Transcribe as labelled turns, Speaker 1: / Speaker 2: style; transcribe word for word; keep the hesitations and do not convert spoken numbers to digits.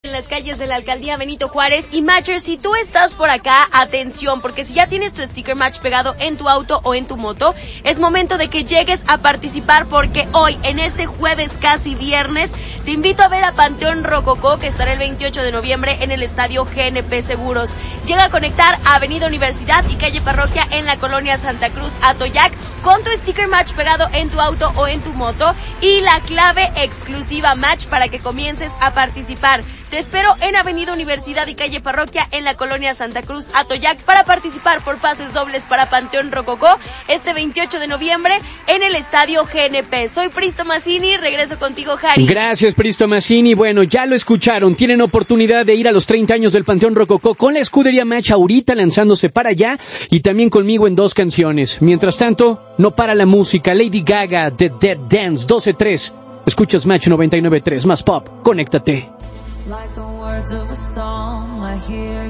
Speaker 1: En las calles de la alcaldía Benito Juárez. Y Matcher, si tú estás por acá, atención, porque si ya tienes tu sticker match pegado en tu auto o en tu moto, es momento de que llegues a participar, porque hoy, en este jueves casi viernes, te invito a ver a Panteón Rococó, que estará el veintiocho de noviembre en el estadio G N P Seguros. Llega a conectar a Avenida Universidad y calle Parroquia en la colonia Santa Cruz, Atoyac, con tu sticker match pegado en tu auto o en tu moto y la clave exclusiva match para que comiences a participar. Te espero en Avenida Universidad y calle Parroquia en la colonia Santa Cruz, Atoyac, para participar por pases dobles para Panteón Rococó este veintiocho de noviembre en el estadio G N P. Soy Pristo Mazzini, regreso contigo, Jari.
Speaker 2: Gracias, Pristo Mazzini. Bueno, ya lo escucharon, tienen oportunidad de ir a los treinta años del Panteón Rococó con la escudería Match ahorita lanzándose para allá y también conmigo en dos canciones. Mientras tanto, no para la música. Lady Gaga, The Dead Dance, doce tres. Escuchas Match noventa y nueve punto tres, más pop. Conéctate.
Speaker 3: Like the words of a song I hear